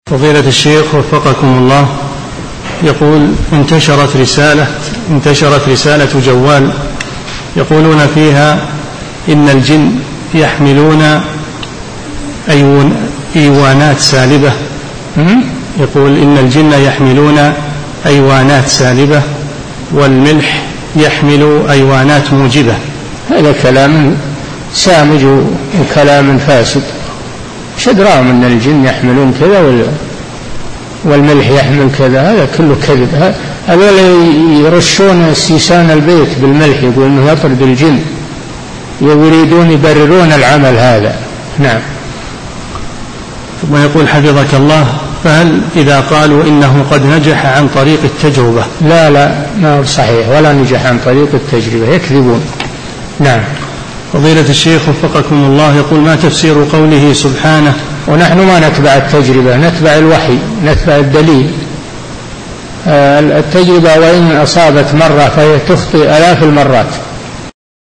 فضيلة الشيخ وفقكم الله، يقول انتشرت رسالة جوال يقولون فيها إن الجن يحملون أيوانات سالبة. يقول إن الجن يحملون أيوانات سالبة والملح يحمل أيوانات موجبة. هذا كلام سامج وكلام فاسد. شدراهم أن الجن يحملون كذا والملح يحمل كذا، هذا كله كذب. هذول يرشون استيسان البيت بالملح، يقول إنه يطرد الجن، يريدون يبررون العمل هذا. نعم. ثم يقول حفظك الله، فهل إذا قالوا إنه قد نجح عن طريق التجربة؟ لا ما هو صحيح، ولا نجح عن طريق التجربة، يكذبون. نعم. فضيلة الشيخ وفقكم الله، يقول ما تفسير قوله سبحانه ونحن ما نتبع التجربة، نتبع الوحي، نتبع الدليل. التجربة وإن أصابت مرة فهي تخطئ آلاف المرات.